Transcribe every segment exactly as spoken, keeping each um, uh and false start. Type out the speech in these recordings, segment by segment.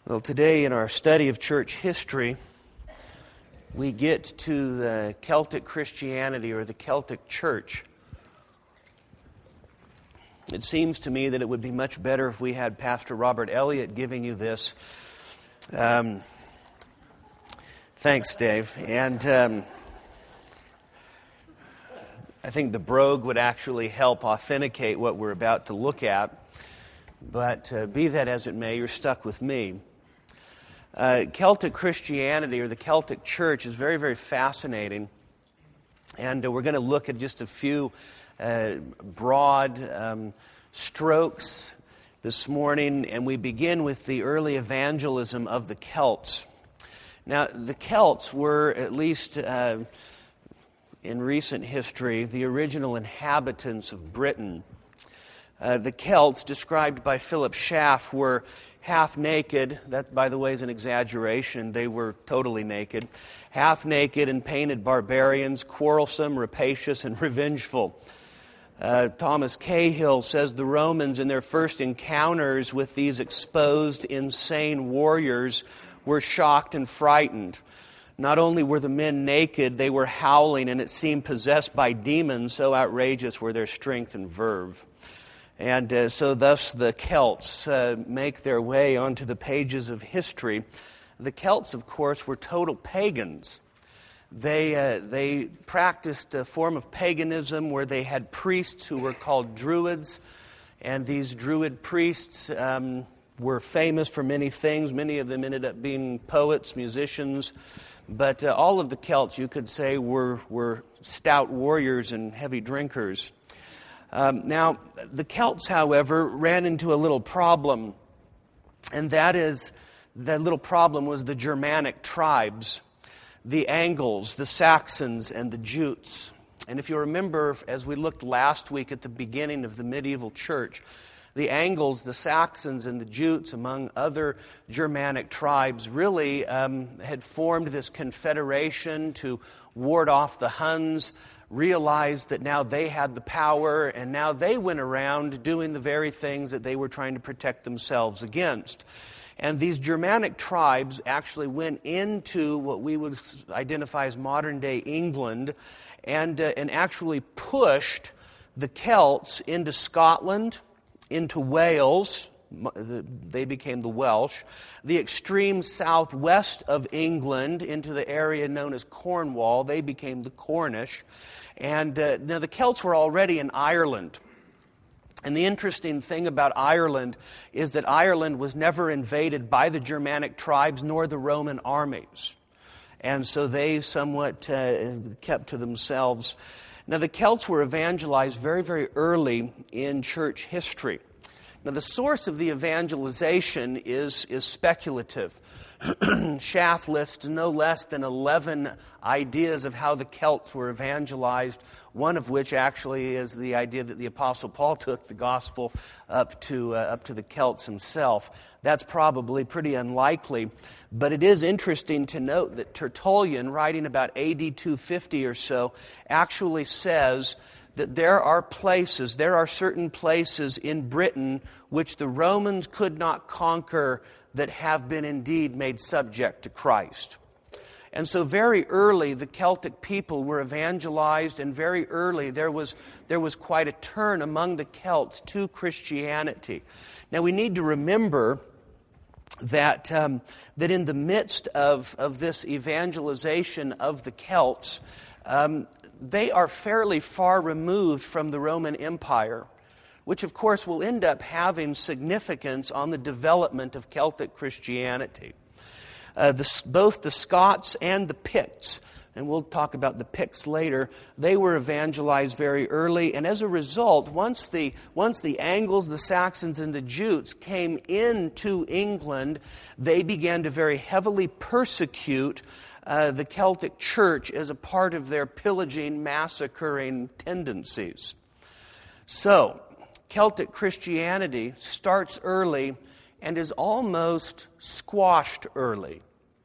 Well, today in our study of church history, we get to the Celtic Christianity or the Celtic Church. It seems to me that it would be much better if we had Pastor Robert Elliott giving you this. Um, thanks, Dave. And um, I think the brogue would actually help authenticate what we're about to look at. But uh, be that as it may, you're stuck with me. Uh, Celtic Christianity or the Celtic Church is very, very fascinating. And uh, we're going to look at just a few uh, broad um, strokes this morning. And we begin with the early evangelism of the Celts. Now, the Celts were, at least uh, in recent history, the original inhabitants of Britain. Uh, the Celts, described by Philip Schaff, were half naked. That, by the way, is an exaggeration. They were totally naked. Half naked and painted barbarians, quarrelsome, rapacious, and revengeful. Uh, Thomas Cahill says the Romans, in their first encounters with these exposed, insane warriors, were shocked and frightened. Not only were the men naked, they were howling, and it seemed possessed by demons, so outrageous were their strength and verve. And uh, so thus the Celts uh, make their way onto the pages of history. The Celts, of course, were total pagans. They, uh, they practiced a form of paganism where they had priests who were called Druids. And these Druid priests um, were famous for many things. Many of them ended up being poets, musicians. But uh, all of the Celts, you could say, were, were stout warriors and heavy drinkers. Um, now, the Celts, however, ran into a little problem, and that is, that little problem was the Germanic tribes, the Angles, the Saxons, and the Jutes. And if you remember, as we looked last week at the beginning of the medieval church, the Angles, the Saxons, and the Jutes, among other Germanic tribes, really um, had formed this confederation to ward off the Huns, realized that now they had the power, and now they went around doing the very things that they were trying to protect themselves against. And these Germanic tribes actually went into what we would identify as modern-day England and, uh, and actually pushed the Celts into Scotland, into Wales. They became the Welsh, the extreme southwest of England into the area known as Cornwall. They became the Cornish. And uh, now the Celts were already in Ireland. And the interesting thing about Ireland is that Ireland was never invaded by the Germanic tribes nor the Roman armies. And so they somewhat uh, kept to themselves. Now the Celts were evangelized very, very early in church history. Now, the source of the evangelization is, is speculative. Schaff lists no less than eleven ideas of how the Celts were evangelized, one of which actually is the idea that the Apostle Paul took the gospel up to, uh, up to the Celts himself. That's probably pretty unlikely, but it is interesting to note that Tertullian, writing about A D two fifty or so, actually says that there are places, there are certain places in Britain which the Romans could not conquer that have been indeed made subject to Christ. And so very early the Celtic people were evangelized, and very early there was, there was quite a turn among the Celts to Christianity. Now we need to remember that, um, that in the midst of, of this evangelization of the Celts, um, they are fairly far removed from the Roman Empire, which of course will end up having significance on the development of Celtic Christianity. Uh, the, both the Scots and the Picts, and we'll talk about the Picts later, they were evangelized very early, and as a result, once the, once the Angles, the Saxons, and the Jutes came into England, they began to very heavily persecute Uh, the Celtic Church as a part of their pillaging, massacring tendencies. So, Celtic Christianity starts early and is almost squashed early.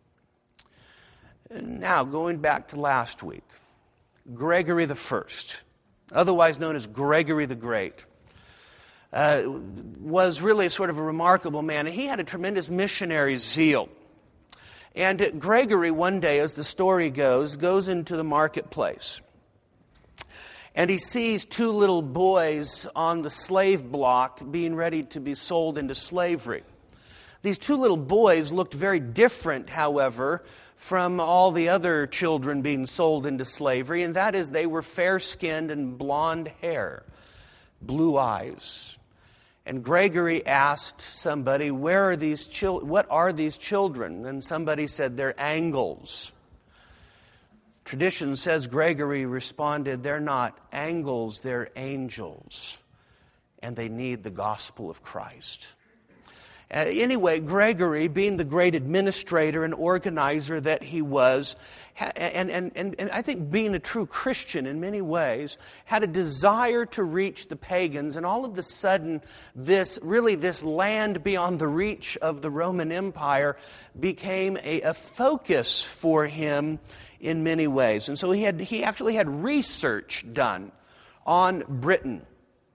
Now, going back to last week, Gregory the First, otherwise known as Gregory the Great. uh, was really sort of a remarkable man, and he had a tremendous missionary zeal. And Gregory, one day, as the story goes, goes into the marketplace. And he sees two little boys on the slave block being ready to be sold into slavery. These two little boys looked very different, however, from all the other children being sold into slavery, and that is they were fair-skinned and blonde hair, blue eyes. And Gregory asked somebody, "Where are these chil- what are these children?" And somebody said, "They're Angles." Tradition says Gregory responded, "They're not angels, they're angels, and they need the gospel of Christ." Uh, anyway, Gregory, being the great administrator and organizer that he was, ha- and, and, and, and I think being a true Christian in many ways, had a desire to reach the pagans, and all of a sudden, this really this land beyond the reach of the Roman Empire became a, a focus for him in many ways. And so he had he actually had research done on Britain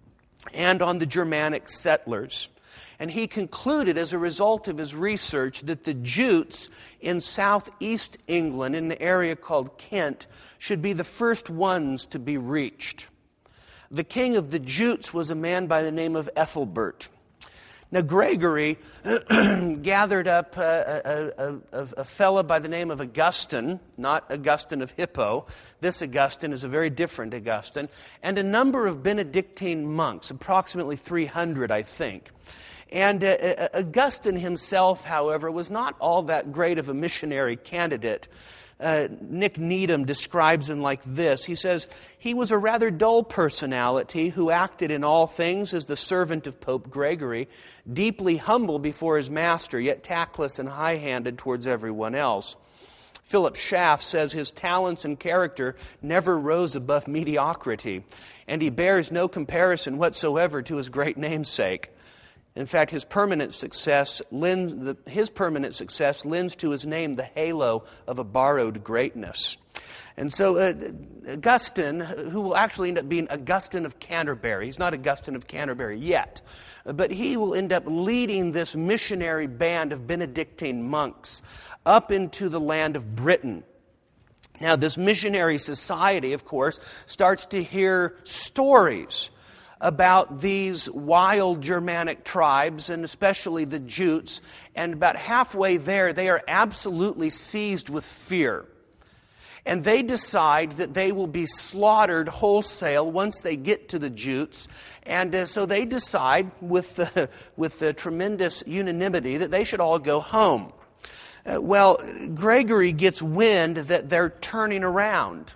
and on the Germanic settlers. And he concluded as a result of his research that the Jutes in southeast England, in the area called Kent, should be the first ones to be reached. The king of the Jutes was a man by the name of Ethelbert. Now, Gregory gathered up a, a, a, a fellow by the name of Augustine, not Augustine of Hippo. This Augustine is a very different Augustine, and a number of Benedictine monks, approximately three hundred, I think. And uh, Augustine himself, however, was not all that great of a missionary candidate. Uh, Nick Needham describes him like this. He says, "He was a rather dull personality who acted in all things as the servant of Pope Gregory, deeply humble before his master, yet tactless and high-handed towards everyone else. Philip Schaff says his talents and character never rose above mediocrity, and he bears no comparison whatsoever to his great namesake. In fact, his permanent success lends the, his permanent success lends to his name the halo of a borrowed greatness." And so uh, Augustine, who will actually end up being Augustine of Canterbury, he's not Augustine of Canterbury yet, but he will end up leading this missionary band of Benedictine monks up into the land of Britain. Now, this missionary society, of course, starts to hear stories about these wild Germanic tribes, and especially the Jutes, and about halfway there, they are absolutely seized with fear. And they decide that they will be slaughtered wholesale once they get to the Jutes, and uh, so they decide, with the, with the tremendous unanimity, that they should all go home. Uh, well, Gregory gets wind that they're turning around,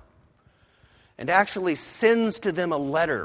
and actually sends to them a letter.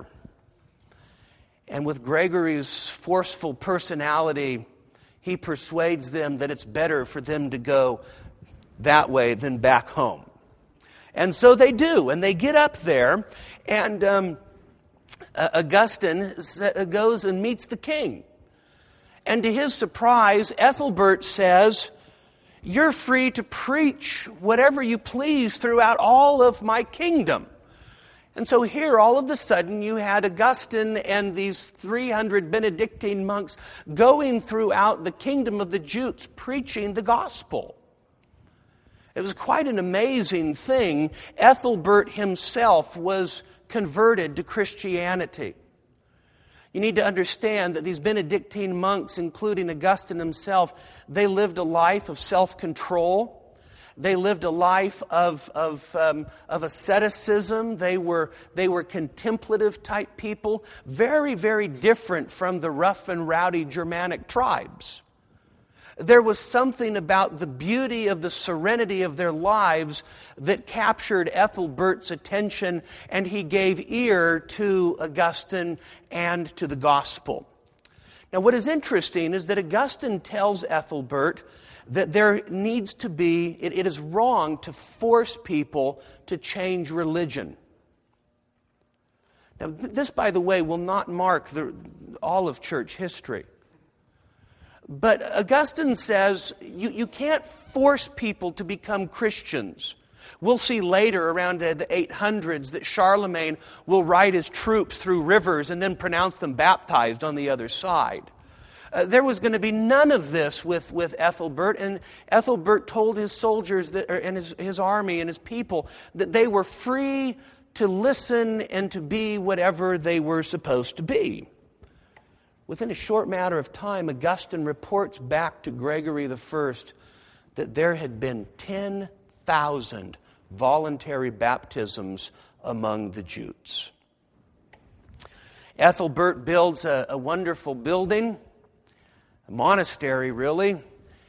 And with Gregory's forceful personality, he persuades them that it's better for them to go that way than back home. And so they do, and they get up there, and um, Augustine goes and meets the king. And to his surprise, Ethelbert says, "You're free to preach whatever you please throughout all of my kingdom." And so here, all of a sudden, you had Augustine and these three hundred Benedictine monks going throughout the kingdom of the Jutes, preaching the gospel. It was quite an amazing thing. Ethelbert himself was converted to Christianity. You need to understand that these Benedictine monks, including Augustine himself, they lived a life of self-control. They lived a life of of, um, of asceticism. They were they were contemplative type people, very, very different from the rough and rowdy Germanic tribes. There was something about the beauty of the serenity of their lives that captured Ethelbert's attention, and he gave ear to Augustine and to the gospel. Now, what is interesting is that Augustine tells Ethelbert that there needs to be, it, it is wrong to force people to change religion. Now, this, by the way, will not mark the, all of church history. But Augustine says you, you can't force people to become Christians. We'll see later, around the eight hundreds, that Charlemagne will ride his troops through rivers and then pronounce them baptized on the other side. Uh, there was going to be none of this with, with Ethelbert, and Ethelbert told his soldiers that, or, and his, his army and his people that they were free to listen and to be whatever they were supposed to be. Within a short matter of time, Augustine reports back to Gregory the First that there had been ten thousand voluntary baptisms among the Jutes. Ethelbert builds a, a wonderful building, a monastery really,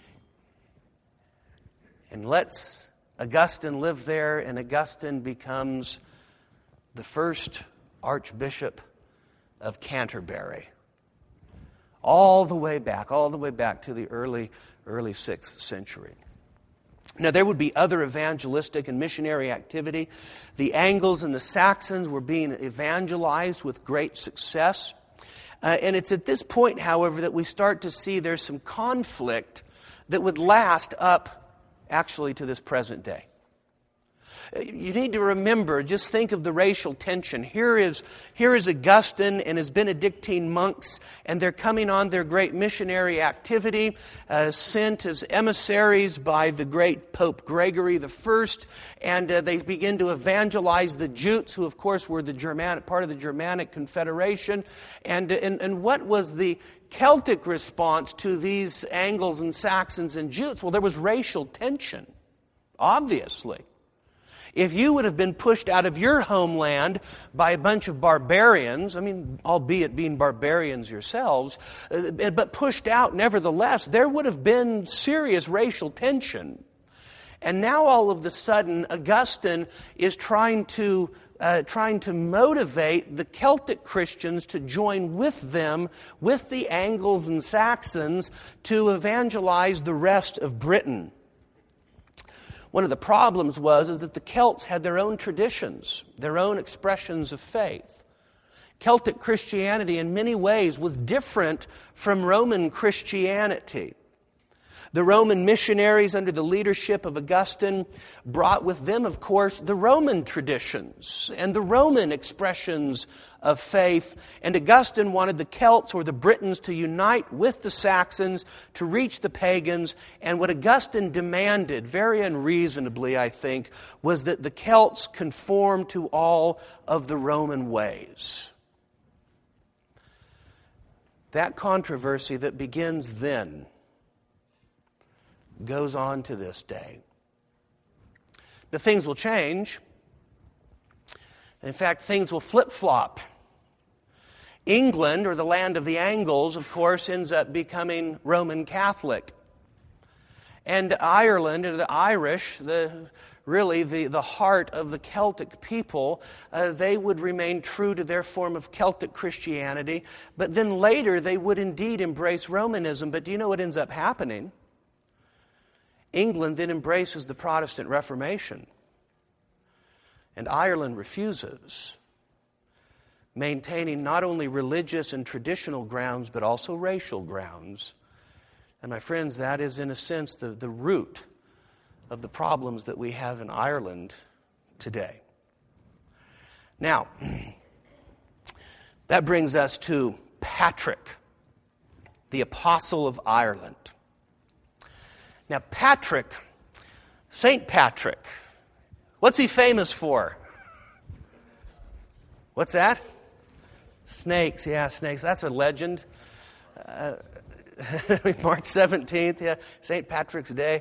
and lets Augustine live there, and Augustine becomes the first Archbishop of Canterbury. All the way back, all the way back to the early, early sixth century. Now, there would be other evangelistic and missionary activity. The Angles and the Saxons were being evangelized with great success. Uh, and it's at this point, however, that we start to see there's some conflict that would last up, actually, to this present day. You need to remember, just think of the racial tension. Here is, here is Augustine and his Benedictine monks, and they're coming on their great missionary activity, uh, sent as emissaries by the great Pope Gregory the First, and uh, they begin to evangelize the Jutes, who of course were the Germanic, part of the Germanic Confederation. And, and, and what was the Celtic response to these Angles and Saxons and Jutes? Well, there was racial tension, obviously. If you would have been pushed out of your homeland by a bunch of barbarians, I mean, albeit being barbarians yourselves, uh, but pushed out nevertheless, there would have been serious racial tension. And now all of a sudden, Augustine is trying to uh, trying to motivate the Celtic Christians to join with them, with the Angles and Saxons, to evangelize the rest of Britain. One of the problems was is that the Celts had their own traditions, their own expressions of faith. Celtic Christianity in many ways was different from Roman Christianity. The Roman missionaries under the leadership of Augustine brought with them, of course, the Roman traditions and the Roman expressions of faith. And Augustine wanted the Celts or the Britons to unite with the Saxons to reach the pagans. And what Augustine demanded, very unreasonably, I think, was that the Celts conform to all of the Roman ways. That controversy that begins then goes on to this day. But things will change. In fact, things will flip-flop. England, or the land of the Angles, of course, ends up becoming Roman Catholic. And Ireland, or the Irish, the really the, the heart of the Celtic people, uh, they would remain true to their form of Celtic Christianity. But then later, they would indeed embrace Romanism. But do you know what ends up happening? England then embraces the Protestant Reformation, and Ireland refuses, maintaining not only religious and traditional grounds, but also racial grounds. And my friends, that is in a sense the, the root of the problems that we have in Ireland today. Now, that brings us to Patrick, the Apostle of Ireland. Now, Patrick, Saint Patrick, what's he famous for? What's that? Snakes, yeah, snakes. That's a legend. Uh, March seventeenth, yeah, Saint Patrick's Day.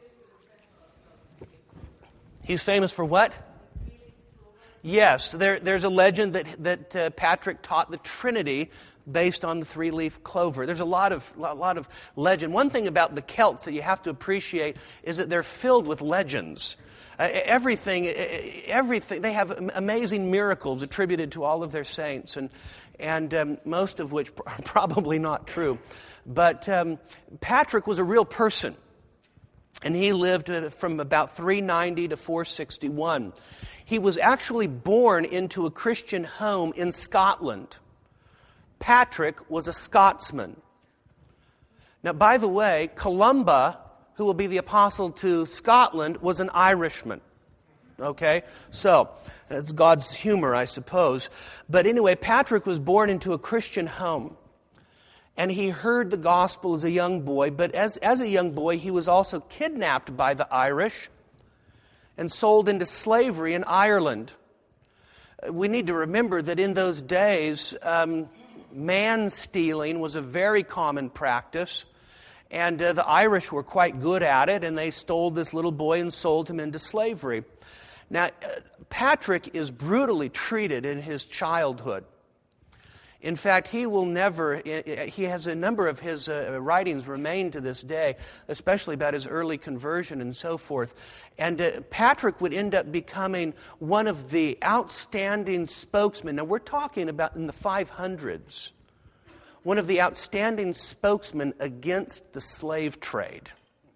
He's famous for what? Yes, there, there's a legend that, that uh, Patrick taught the Trinity based on the three-leaf clover. There's a lot of a lot of legend. One thing about the Celts that you have to appreciate is that they're filled with legends. Uh, everything, everything. They have amazing miracles attributed to all of their saints, and and um, most of which are probably not true. But um, Patrick was a real person, and he lived from about three ninety to four sixty-one. He was actually born into a Christian home in Scotland. Patrick was a Scotsman. Now, by the way, Columba, who will be the apostle to Scotland, was an Irishman. Okay? So, that's God's humor, I suppose. But anyway, Patrick was born into a Christian home. And he heard the gospel as a young boy, but as, as a young boy, he was also kidnapped by the Irish and sold into slavery in Ireland. We need to remember that in those days, um, man-stealing was a very common practice, and uh, the Irish were quite good at it, and they stole this little boy and sold him into slavery. Now, uh, Patrick is brutally treated in his childhood. In fact, he will never, he has a number of his uh, writings remain to this day, especially about his early conversion and so forth. And uh, Patrick would end up becoming one of the outstanding spokesmen. Now, we're talking about in the five hundreds. One of the outstanding spokesmen against the slave trade.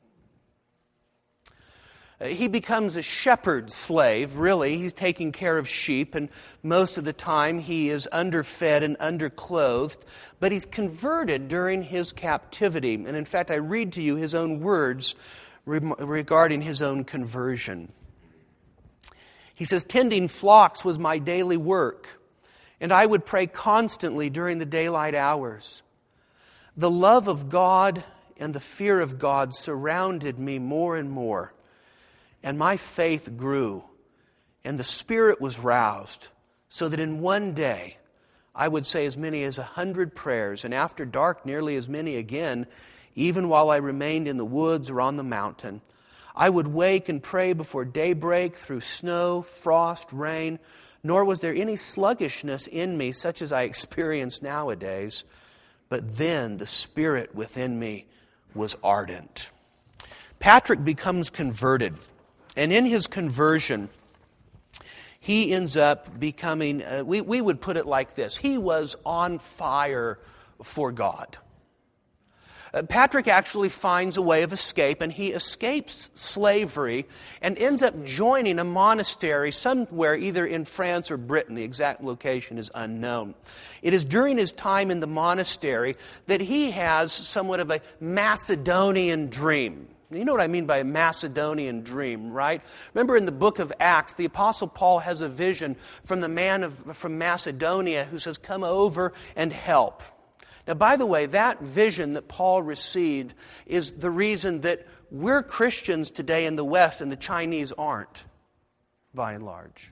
He becomes a shepherd slave, really. He's taking care of sheep, and most of the time he is underfed and underclothed. But he's converted during his captivity. And in fact, I read to you his own words regarding his own conversion. He says, "Tending flocks was my daily work, and I would pray constantly during the daylight hours. The love of God and the fear of God surrounded me more and more. And my faith grew, and the Spirit was roused, so that in one day I would say as many as a hundred prayers, and after dark nearly as many again, even while I remained in the woods or on the mountain. I would wake and pray before daybreak through snow, frost, rain, nor was there any sluggishness in me such as I experience nowadays. But then the Spirit within me was ardent." Patrick becomes converted. And in his conversion, he ends up becoming, uh, we, we would put it like this, he was on fire for God. Uh, Patrick actually finds a way of escape, and he escapes slavery and ends up joining a monastery somewhere either in France or Britain. The exact location is unknown. It is during his time in the monastery that he has somewhat of a Macedonian dream. You know what I mean by a Macedonian dream, right? Remember in the book of Acts, the Apostle Paul has a vision from the man of, from Macedonia who says, "Come over and help." Now, by the way, that vision that Paul received is the reason that we're Christians today in the West and the Chinese aren't, by and large.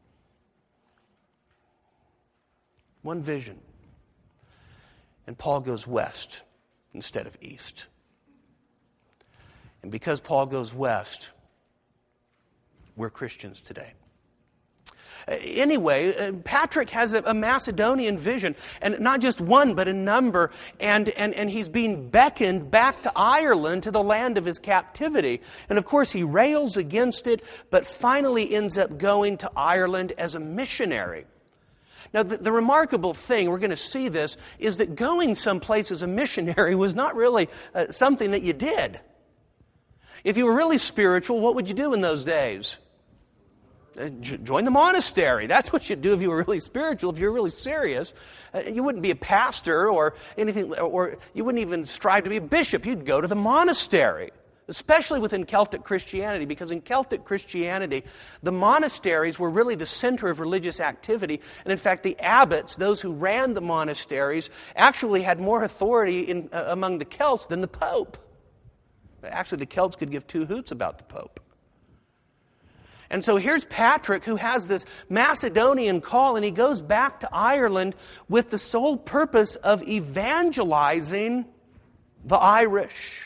One vision. And Paul goes west instead of east. And because Paul goes west, we're Christians today. Anyway, uh, Patrick has a, a Macedonian vision, and not just one, but a number, and, and, and he's being beckoned back to Ireland, to the land of his captivity. And of course, he rails against it, but finally ends up going to Ireland as a missionary. Now, the, the remarkable thing, we're going to see this, is that going someplace as a missionary was not really uh, something that you did. If you were really spiritual, what would you do in those days? Uh, j- join the monastery. That's what you'd do if you were really spiritual. If you were really serious, uh, you wouldn't be a pastor or anything, or you wouldn't even strive to be a bishop. You'd go to the monastery, especially within Celtic Christianity, because in Celtic Christianity, the monasteries were really the center of religious activity. And in fact, the abbots, those who ran the monasteries, actually had more authority in, uh, among the Celts than the Pope. Actually, the Celts could give two hoots about the Pope. And so here's Patrick, who has this Macedonian call, and he goes back to Ireland with the sole purpose of evangelizing the Irish.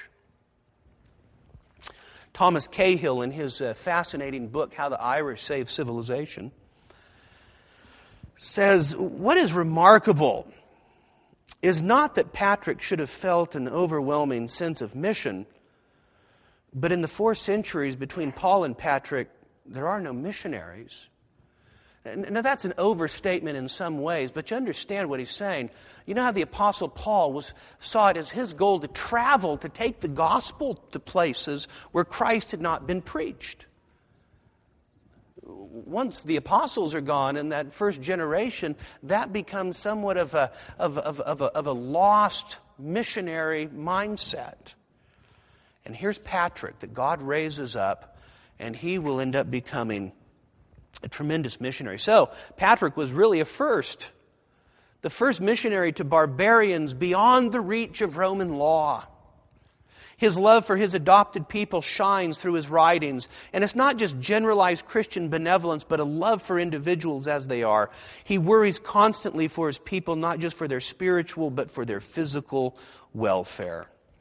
Thomas Cahill, in his uh, fascinating book, How the Irish Saved Civilization, says, "What is remarkable is not that Patrick should have felt an overwhelming sense of mission, but in the four centuries between Paul and Patrick, there are no missionaries." Now, that's an overstatement in some ways, but you understand what he's saying. You know how the Apostle Paul was saw it as his goal to travel, to take the gospel to places where Christ had not been preached. Once the apostles are gone in that first generation, that becomes somewhat of a, of, of, of, a, of a lost missionary mindset. And here's Patrick that God raises up, and he will end up becoming A tremendous missionary. So, Patrick was really a first. The first missionary to barbarians beyond the reach of Roman law. His love for his adopted people shines through his writings. And it's not just generalized Christian benevolence, but a love for individuals as they are. He worries constantly for his people, not just for their spiritual, but for their physical welfare.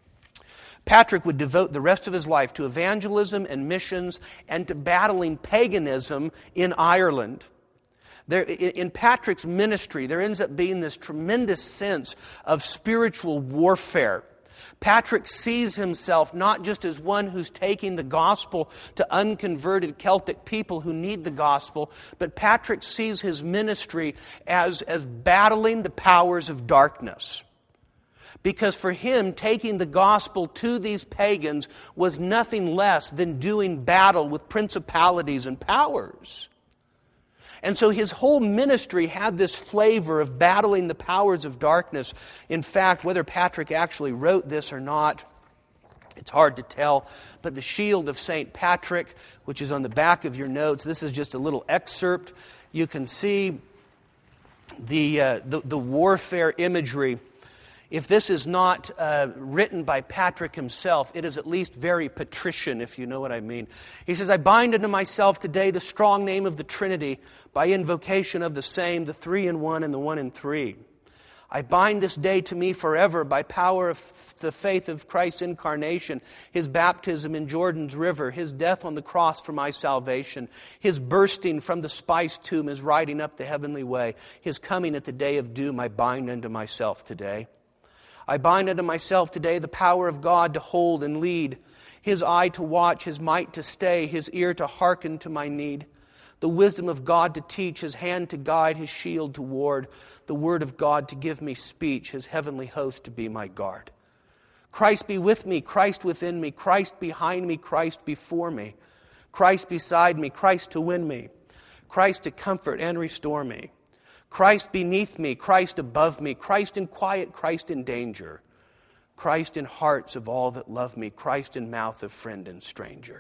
Patrick would devote the rest of his life to evangelism and missions and to battling paganism in Ireland. There, in Patrick's ministry, there ends up being this tremendous sense of spiritual warfare. Patrick sees himself not just as one who's taking the gospel to unconverted Celtic people who need the gospel, but Patrick sees his ministry as, as battling the powers of darkness. Because for him, taking the gospel to these pagans was nothing less than doing battle with principalities and powers. And so his whole ministry had this flavor of battling the powers of darkness. In fact, whether Patrick actually wrote this or not, it's hard to tell. But the shield of Saint Patrick, which is on the back of your notes, this is just a little excerpt. You can see the, uh, the, the warfare imagery. If this is not uh, written by Patrick himself, it is at least very patrician, if you know what I mean. He says, I bind unto myself today the strong name of the Trinity by invocation of the same, the three in one and the one in three. I bind this day to me forever by power of the faith of Christ's incarnation, His baptism in Jordan's river, His death on the cross for my salvation, His bursting from the spice tomb, His riding up the heavenly way, His coming at the day of doom. I bind unto myself today. I bind unto myself today the power of God to hold and lead, His eye to watch, His might to stay, His ear to hearken to my need, the wisdom of God to teach, His hand to guide, His shield to ward, the word of God to give me speech, His heavenly host to be my guard. Christ be with me, Christ within me, Christ behind me, Christ before me, Christ beside me, Christ to win me, Christ to comfort and restore me. Christ beneath me, Christ above me, Christ in quiet, Christ in danger, Christ in hearts of all that love me, Christ in mouth of friend and stranger.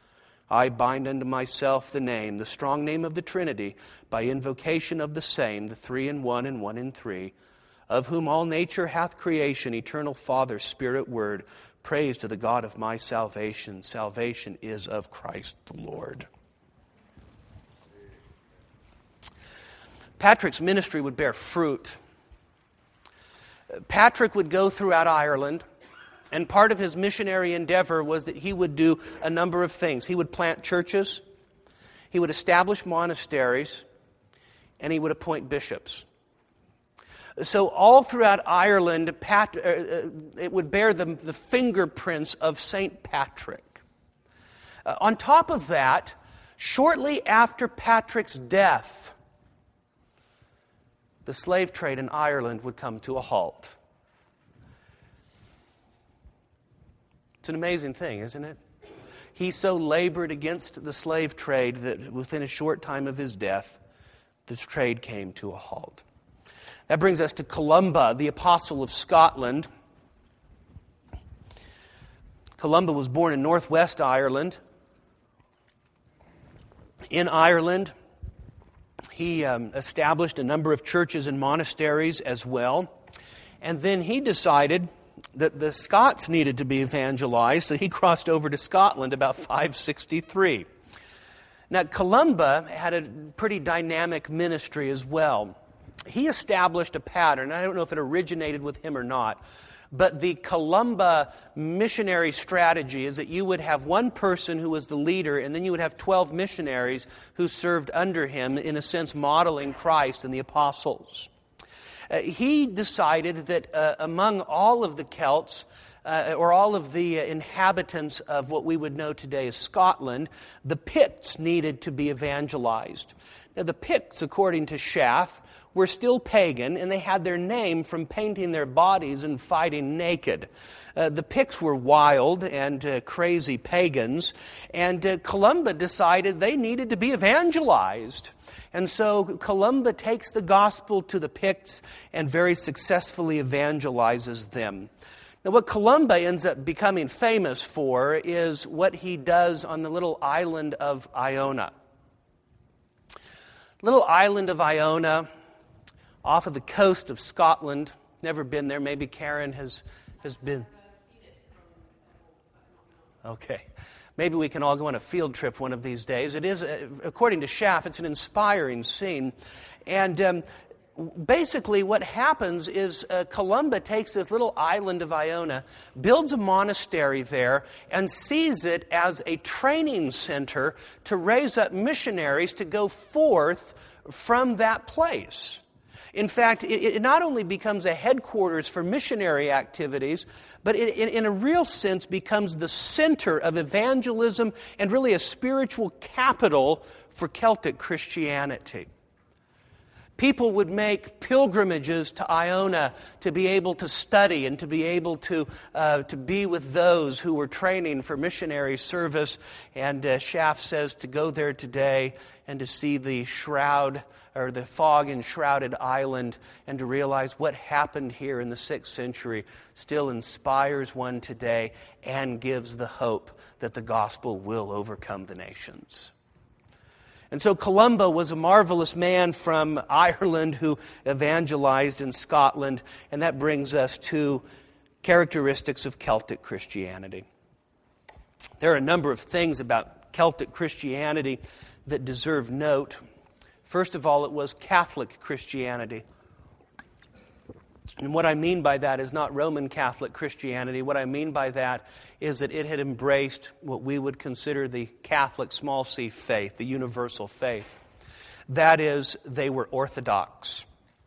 I bind unto myself the name, the strong name of the Trinity, by invocation of the same, the three in one and one in three, of whom all nature hath creation, eternal Father, Spirit, Word. Praise to the God of my salvation. Salvation is of Christ the Lord. Patrick's ministry would bear fruit. Patrick would go throughout Ireland, and part of his missionary endeavor was that he would do a number of things. He would plant churches, he would establish monasteries, and he would appoint bishops. So all throughout Ireland, Pat, uh, it would bear the, the fingerprints of Saint Patrick. Uh, on top of that, shortly after Patrick's death, the slave trade in Ireland would come to a halt. It's an amazing thing, isn't it? He so labored against the slave trade that within a short time of his death, the trade came to a halt. That brings us to Columba, the apostle of Scotland. Columba was born in northwest Ireland. In Ireland, he um, established a number of churches and monasteries as well. And then he decided that the Scots needed to be evangelized, so he crossed over to Scotland about five sixty-three. Now, Columba had a pretty dynamic ministry as well. He established a pattern. I don't know if it originated with him or not, but the Columba missionary strategy is that you would have one person who was the leader, and then you would have twelve missionaries who served under him, in a sense modeling Christ and the apostles. Uh, he decided that uh, among all of the Celts, uh, or all of the uh, inhabitants of what we would know today as Scotland, the Picts needed to be evangelized. Now, the Picts, according to Schaff, were still pagan, and they had their name from painting their bodies and fighting naked. Uh, the Picts were wild and uh, crazy pagans, and uh, Columba decided they needed to be evangelized. And so Columba takes the gospel to the Picts and very successfully evangelizes them. Now, what Columba ends up becoming famous for is what he does on the little island of Iona. little island of Iona off of the coast of Scotland. Never been there. Maybe Karen has, has been. Okay. Maybe we can all go on a field trip one of these days. It is, according to Schaff, it's an inspiring scene. And um, basically what happens is uh, Columba takes this little island of Iona, builds a monastery there, and sees it as a training center to raise up missionaries to go forth from that place. In fact, it, it not only becomes a headquarters for missionary activities, but it, it, in a real sense becomes the center of evangelism and really a spiritual capital for Celtic Christianity. People would make pilgrimages to Iona to be able to study and to be able to uh, to be with those who were training for missionary service. And uh, Schaff says to go there today and to see the shroud or the fog-enshrouded island and to realize what happened here in the sixth century still inspires one today and gives the hope that the gospel will overcome the nations. And so Columba was a marvelous man from Ireland who evangelized in Scotland, and that brings us to characteristics of Celtic Christianity. There are a number of things about Celtic Christianity that deserve note. First of all, it was Catholic Christianity. And what I mean by that is not Roman Catholic Christianity. What I mean by that is that it had embraced what we would consider the Catholic small c faith, the universal faith. That is, they were Orthodox.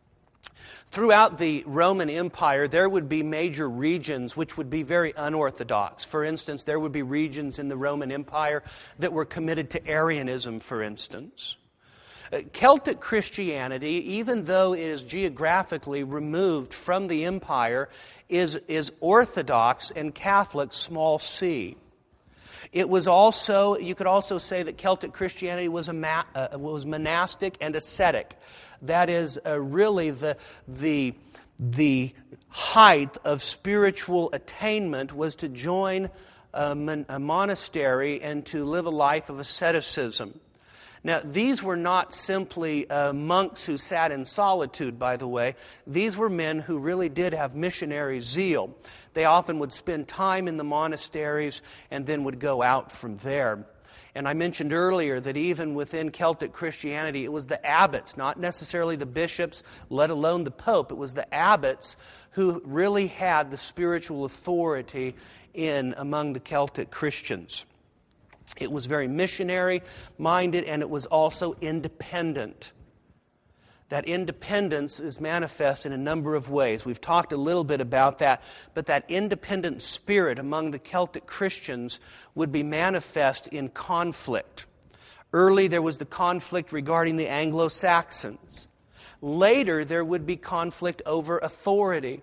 Throughout the Roman Empire, there would be major regions which would be very unorthodox. For instance, there would be regions in the Roman Empire that were committed to Arianism, for instance. Celtic Christianity, even though it is geographically removed from the empire, is, is Orthodox and Catholic small c. It was also, you could also say that Celtic Christianity was, a ma, uh, was monastic and ascetic. That is uh, really the, the, the height of spiritual attainment was to join a, mon, a monastery and to live a life of asceticism. Now, these were not simply uh, monks who sat in solitude, by the way. These were men who really did have missionary zeal. They often would spend time in the monasteries and then would go out from there. And I mentioned earlier that even within Celtic Christianity, it was the abbots, not necessarily the bishops, let alone the pope. It was the abbots who really had the spiritual authority in among the Celtic Christians. It was very missionary-minded, and it was also independent. That independence is manifest in a number of ways. We've talked a little bit about that, but that independent spirit among the Celtic Christians would be manifest in conflict. Early, there was the conflict regarding the Anglo-Saxons. Later, there would be conflict over authority.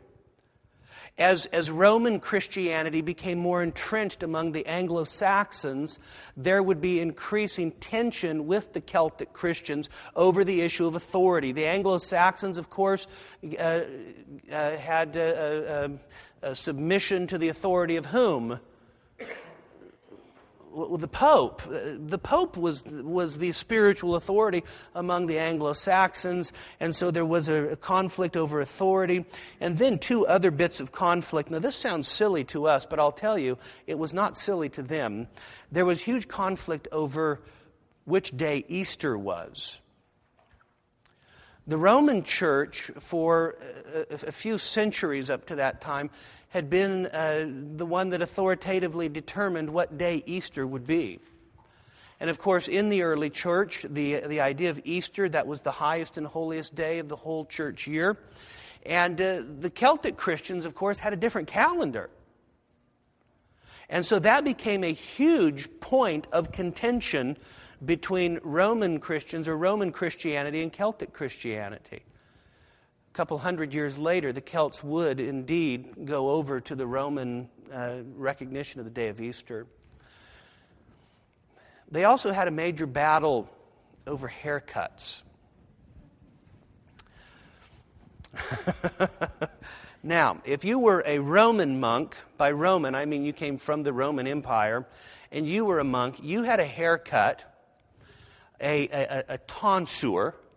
As, as Roman Christianity became more entrenched among the Anglo-Saxons, there would be increasing tension with the Celtic Christians over the issue of authority. The Anglo-Saxons, of course, uh, uh, had a, a, a submission to the authority of whom? Well, the Pope. The Pope was was the spiritual authority among the Anglo-Saxons, and so there was a, a conflict over authority. And then two other bits of conflict. Now, this sounds silly to us, but I'll tell you, it was not silly to them. There was huge conflict over which day Easter was. The Roman Church, for a, a few centuries up to that time, had been uh, the one that authoritatively determined what day Easter would be. And of course, in the early church, the, the idea of Easter, that was the highest and holiest day of the whole church year. And uh, the Celtic Christians, of course, had a different calendar. And so that became a huge point of contention between Roman Christians or Roman Christianity and Celtic Christianity. A couple hundred years later, the Celts would indeed go over to the Roman uh, recognition of the day of Easter. They also had a major battle over haircuts. Now, if you were a Roman monk, by Roman I mean you came from the Roman Empire, and you were a monk, you had a haircut, a, a, a tonsure,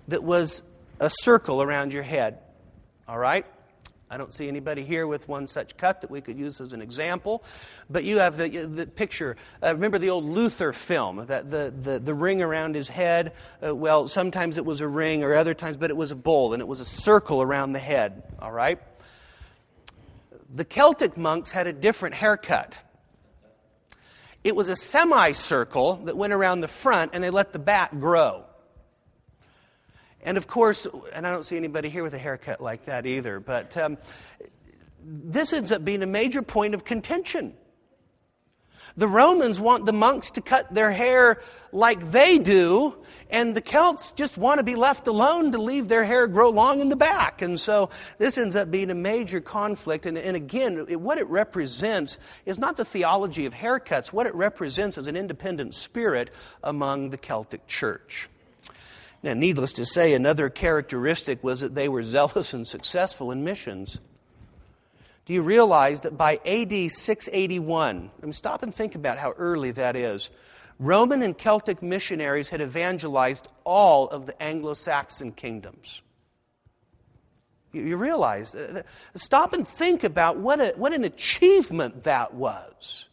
that was a circle around your head. All right? I don't see anybody here with one such cut that we could use as an example. But you have the, the picture. Uh, remember the old Luther film, that the, the, the ring around his head? Uh, well, sometimes it was a ring or other times, but it was a bowl, and it was a circle around the head. All right? The Celtic monks had a different haircut. It was a semicircle that went around the front, and they let the back grow. And of course, and I don't see anybody here with a haircut like that either, but um, this ends up being a major point of contention. The Romans want the monks to cut their hair like they do, and the Celts just want to be left alone to leave their hair grow long in the back. And so this ends up being a major conflict. And, and again, it, what it represents is not the theology of haircuts. What it represents is an independent spirit among the Celtic church. Now, needless to say, another characteristic was that they were zealous and successful in missions. Do you realize that by A D six eighty-one, I mean, stop and think about how early that is, Roman and Celtic missionaries had evangelized all of the Anglo-Saxon kingdoms. You, you realize, uh, stop and think about what, a, what an achievement that was.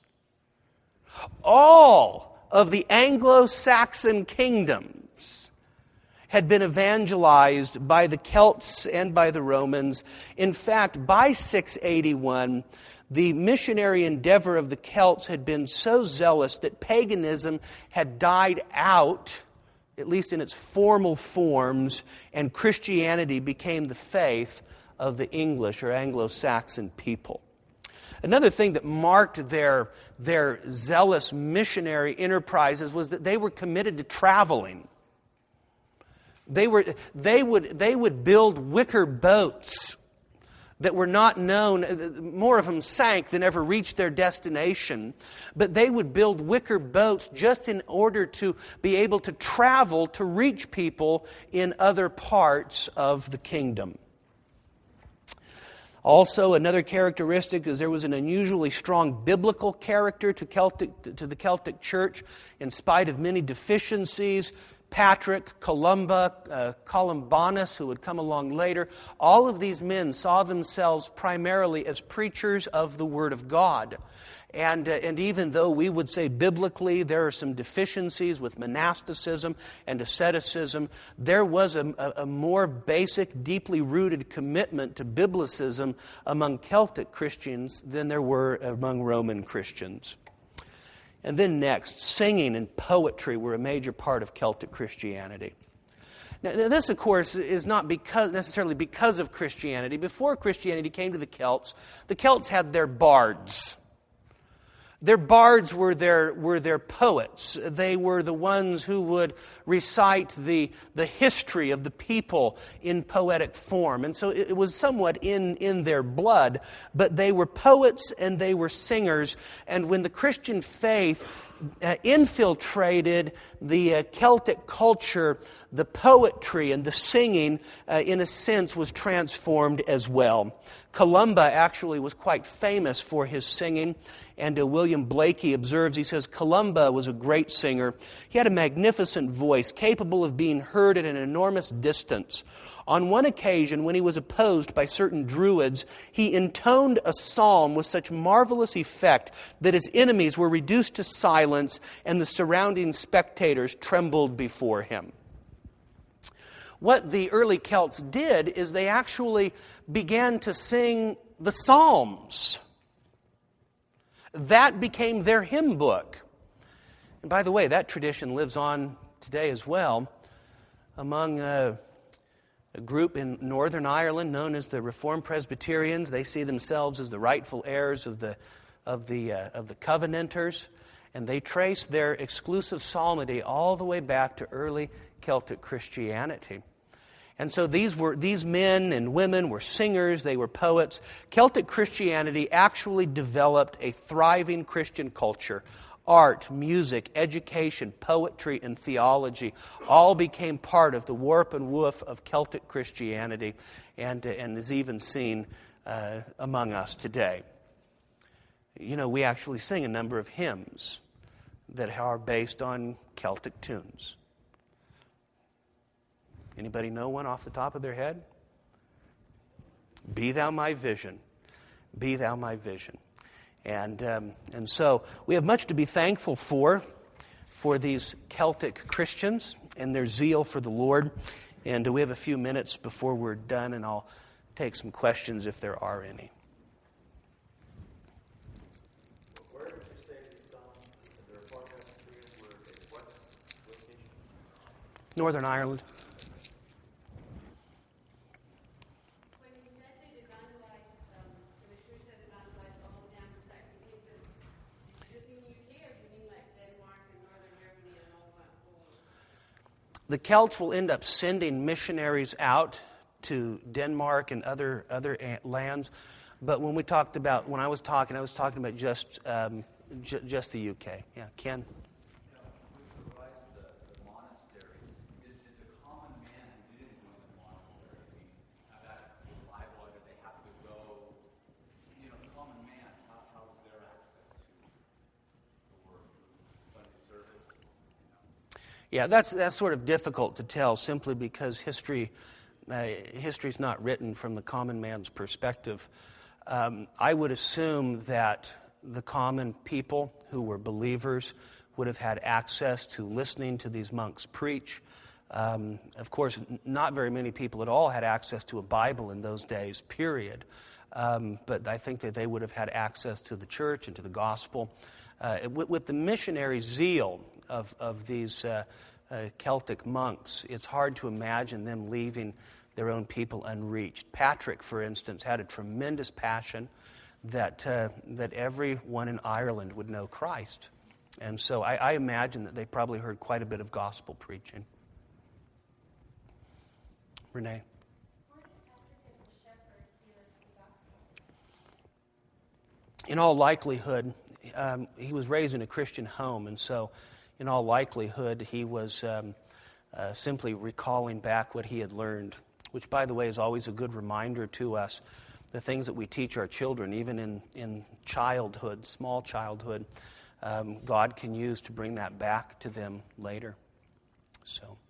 All of the Anglo-Saxon kingdoms had been evangelized by the Celts and by the Romans. In fact, by six eighty-one, the missionary endeavor of the Celts had been so zealous that paganism had died out, at least in its formal forms, and Christianity became the faith of the English or Anglo-Saxon people. Another thing that marked their, their zealous missionary enterprises was that they were committed to traveling. They were, they would, they would build wicker boats that were not known. More of them sank than ever reached their destination. But they would build wicker boats just in order to be able to travel to reach people in other parts of the kingdom. Also, another characteristic is there was an unusually strong biblical character to Celtic, to the Celtic church, in spite of many deficiencies. Patrick, Columba, uh, Columbanus, who would come along later, all of these men saw themselves primarily as preachers of the Word of God. And, uh, and even though we would say biblically there are some deficiencies with monasticism and asceticism, there was a, a, a more basic, deeply rooted commitment to biblicism among Celtic Christians than there were among Roman Christians. And then next, singing and poetry were a major part of Celtic Christianity. Now, this, of course, is not because necessarily because of Christianity. Before Christianity came to the Celts, the Celts had their bards. Their bards were their, were their poets. They were the ones who would recite the, the history of the people in poetic form. And so it was somewhat in, in their blood, but they were poets and they were singers. And when the Christian faith uh, infiltrated the uh, Celtic culture, the poetry and the singing, uh, in a sense, was transformed as well. Columba actually was quite famous for his singing, and uh, William Blakey observes, he says, Columba was a great singer. He had a magnificent voice, capable of being heard at an enormous distance. On one occasion, when he was opposed by certain Druids, he intoned a psalm with such marvelous effect that his enemies were reduced to silence, and the surrounding spectators trembled before him. What the early Celts did is they actually began to sing the Psalms. That became their hymn book. And by the way, that tradition lives on today as well among uh, a group in Northern Ireland known as the Reformed Presbyterians. They see themselves as the rightful heirs of the, of the, uh, of the Covenanters, and they trace their exclusive psalmody all the way back to early Celtic Christianity. And so these were these men and women were singers, they were poets. Celtic Christianity actually developed a thriving Christian culture. Art, music, education, poetry, and theology all became part of the warp and woof of Celtic Christianity, and, and is even seen uh, among us today. You know, we actually sing a number of hymns that are based on Celtic tunes. Anybody know one off the top of their head? Be thou my vision. Be thou my vision. And um, and so we have much to be thankful for, for these Celtic Christians and their zeal for the Lord. And we have a few minutes before we're done, and I'll take some questions if there are any. Where did you say these songs, the Reformed Presbyterians were in what location? Northern Ireland. When you said they evangelized, um, the missionaries said evangelized all of the Anglo-Saxon kingdoms, did you just mean U K or do you mean like Denmark and Northern Germany and all that whole? The Celts will end up sending missionaries out to Denmark and other other lands, but when we talked about when I was talking, I was talking about just um, j- just the U K. Yeah, Ken. You know, with regards to the, the monasteries, did, did the common man who didn't join the monastery, I mean, have access to the Bible, or did they have to go? You know, the common man, how, how was their access to the Word, Sunday service? You know? Yeah, that's that's sort of difficult to tell simply because history. Uh, history's not written from the common man's perspective. Um, I would assume that the common people who were believers would have had access to listening to these monks preach. Um, of course, n- not very many people at all had access to a Bible in those days, period. Um, but I think that they would have had access to the church and to the gospel. Uh, with, with the missionary zeal of, of these uh, uh, Celtic monks, it's hard to imagine them leaving their own people unreached. Patrick, for instance, had a tremendous passion that uh, that everyone in Ireland would know Christ. And so I, I imagine that they probably heard quite a bit of gospel preaching. Renee? Where did Patrick as a shepherd hear the gospel? In all likelihood, um, he was raised in a Christian home, and so in all likelihood, he was um, uh, simply recalling back what he had learned, which, by the way, is always a good reminder to us. The things that we teach our children, even in, in childhood, small childhood, um, God can use to bring that back to them later. So...